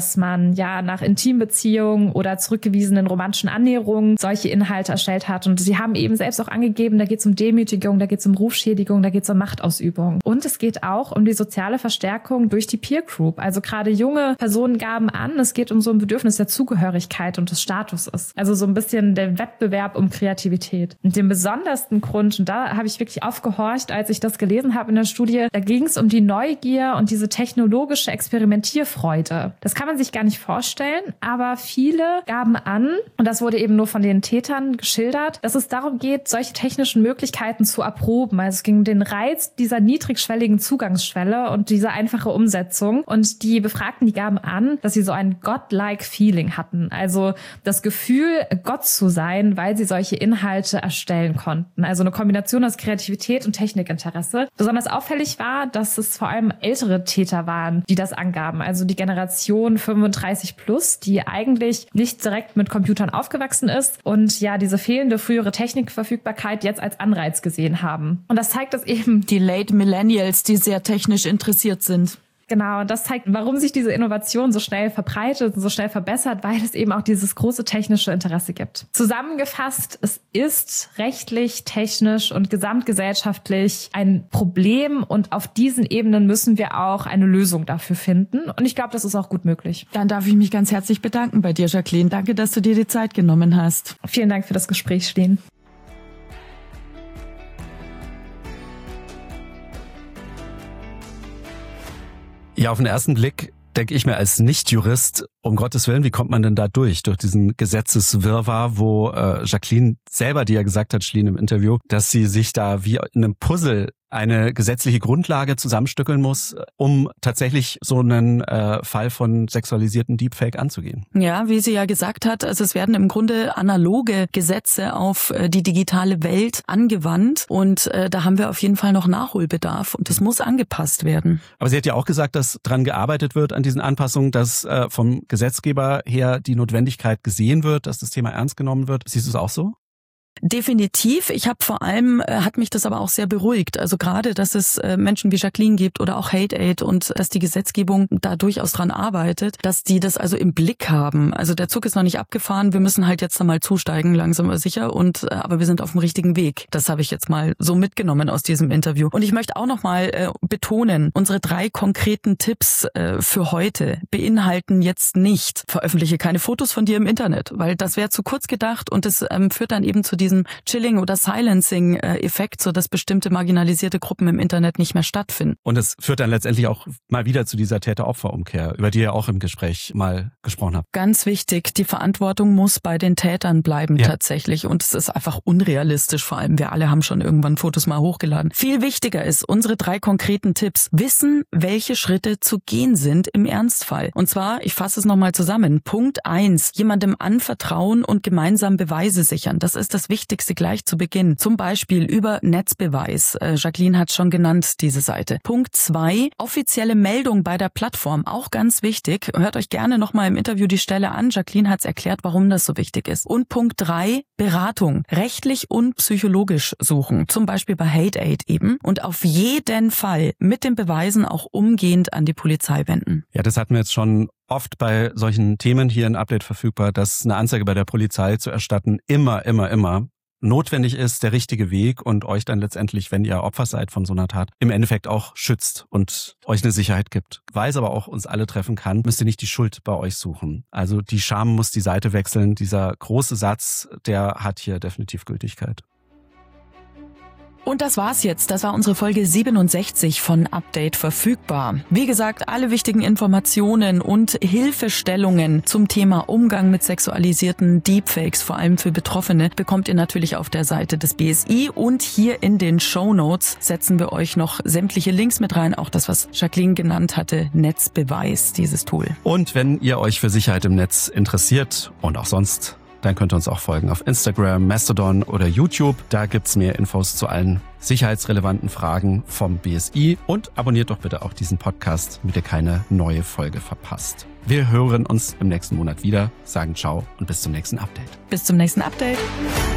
man ja nach Intimbeziehungen oder zurückgewiesenen romantischen Annäherungen solche Inhalte erstellt hat. Und sie haben eben selbst auch angegeben, da geht es um Demütigung, da geht es um Rufschädigung, da geht es um Machtausübung. Und es geht auch um die soziale Verstärkung durch die Peer Group. Also gerade junge Personen gaben an, es geht um so ein Bedürfnis der Zugehörigkeit und des Statuses. Also so ein bisschen der Wettbewerb um Kreativität. Und den besondersten Grund, und da habe ich wirklich aufgehorcht, als ich das gelesen habe in der Studie, da ging es um die Neugier und diese technologische Experimentierfreude. Das kann man sich gar nicht vorstellen, aber viele gaben an, und das wurde eben nur von den Tätern geschildert, dass es darum geht, solche technischen Möglichkeiten zu erproben. Also es ging um den Reiz dieser niedrigschwelligen Zugangsschwelle und diese einfache Umsetzung. Und die Befragten, die gaben an, dass sie so ein godlike Feeling hatten. Also das Gefühl, Gott zu sein, weil sie solche Inhalte erstellen konnten. Also eine Kombination aus Kreativität und Technikinteresse. Besonders auffällig war, dass es vor allem ältere Täter waren, die das angaben. Also die Generation 35 plus, die eigentlich nicht direkt mit Computern aufgewachsen ist und ja diese fehlende frühere Technikverfügbarkeit jetzt als Anreiz gesehen haben. Und das zeigt es eben. Die Late Millennials, die sehr technisch interessiert sind. Genau, und das zeigt, warum sich diese Innovation so schnell verbreitet und so schnell verbessert, weil es eben auch dieses große technische Interesse gibt. Zusammengefasst, es ist rechtlich, technisch und gesamtgesellschaftlich ein Problem und auf diesen Ebenen müssen wir auch eine Lösung dafür finden. Und ich glaube, das ist auch gut möglich. Dann darf ich mich ganz herzlich bedanken bei dir, Jacqueline. Danke, dass du dir die Zeit genommen hast. Vielen Dank für das Gespräch, Steen. Ja, auf den ersten Blick denke ich mir als Nicht-Jurist, um Gottes Willen, wie kommt man denn da durch diesen Gesetzeswirrwarr, wo Jacqueline selber, die ja gesagt hat, Schleen im Interview, dass sie sich da wie in einem Puzzle eine gesetzliche Grundlage zusammenstückeln muss, um tatsächlich so einen Fall von sexualisierten Deepfake anzugehen. Ja, wie sie ja gesagt hat, also es werden im Grunde analoge Gesetze auf die digitale Welt angewandt und da haben wir auf jeden Fall noch Nachholbedarf und das muss angepasst werden. Aber sie hat ja auch gesagt, dass dran gearbeitet wird an diesen Anpassungen, dass vom Gesetzgeber her die Notwendigkeit gesehen wird, dass das Thema ernst genommen wird. Siehst du es auch so? Definitiv. Ich habe vor allem, hat mich das aber auch sehr beruhigt. Also gerade, dass es Menschen wie Jacqueline gibt oder auch Hate Aid und dass die Gesetzgebung da durchaus dran arbeitet, dass die das also im Blick haben. Also der Zug ist noch nicht abgefahren. Wir müssen halt jetzt einmal zusteigen, langsam aber sicher. Aber wir sind auf dem richtigen Weg. Das habe ich jetzt mal so mitgenommen aus diesem Interview. Und ich möchte auch noch mal betonen, unsere 3 konkreten Tipps für heute beinhalten jetzt nicht, veröffentliche keine Fotos von dir im Internet, weil das wäre zu kurz gedacht und das führt dann eben zu diesem Chilling- oder Silencing-Effekt, so dass bestimmte marginalisierte Gruppen im Internet nicht mehr stattfinden. Und es führt dann letztendlich auch mal wieder zu dieser Täter-Opfer-Umkehr, über die ihr auch im Gespräch mal gesprochen habt. Ganz wichtig, die Verantwortung muss bei den Tätern bleiben tatsächlich. Und es ist einfach unrealistisch, vor allem wir alle haben schon irgendwann Fotos mal hochgeladen. Viel wichtiger ist unsere 3 konkreten Tipps. Wissen, welche Schritte zu gehen sind im Ernstfall. Und zwar, ich fasse es nochmal zusammen. Punkt 1, jemandem anvertrauen und gemeinsam Beweise sichern. Das ist das Wichtigste gleich zu Beginn. Zum Beispiel über Netzbeweis. Jacqueline hat schon genannt, diese Seite. Punkt 2, offizielle Meldung bei der Plattform. Auch ganz wichtig. Hört euch gerne nochmal im Interview die Stelle an. Jacqueline hat es erklärt, warum das so wichtig ist. Und Punkt 3, Beratung. Rechtlich und psychologisch suchen. Zum Beispiel bei Hate Aid eben. Und auf jeden Fall mit den Beweisen auch umgehend an die Polizei wenden. Ja, das hatten wir jetzt schon oft bei solchen Themen hier in Update verfügbar, dass eine Anzeige bei der Polizei zu erstatten immer notwendig ist, der richtige Weg und euch dann letztendlich, wenn ihr Opfer seid von so einer Tat, im Endeffekt auch schützt und euch eine Sicherheit gibt. Weil es aber auch uns alle treffen kann, müsst ihr nicht die Schuld bei euch suchen. Also die Scham muss die Seite wechseln. Dieser große Satz, der hat hier definitiv Gültigkeit. Und das war's jetzt. Das war unsere Folge 67 von Update verfügbar. Wie gesagt, alle wichtigen Informationen und Hilfestellungen zum Thema Umgang mit sexualisierten Deepfakes, vor allem für Betroffene, bekommt ihr natürlich auf der Seite des BSI. Und hier in den Shownotes setzen wir euch noch sämtliche Links mit rein. Auch das, was Jacqueline genannt hatte, Netzbeweis, dieses Tool. Und wenn ihr euch für Sicherheit im Netz interessiert und auch sonst, dann könnt ihr uns auch folgen auf Instagram, Mastodon oder YouTube. Da gibt's mehr Infos zu allen sicherheitsrelevanten Fragen vom BSI. Und abonniert doch bitte auch diesen Podcast, damit ihr keine neue Folge verpasst. Wir hören uns im nächsten Monat wieder, sagen ciao und bis zum nächsten Update. Bis zum nächsten Update.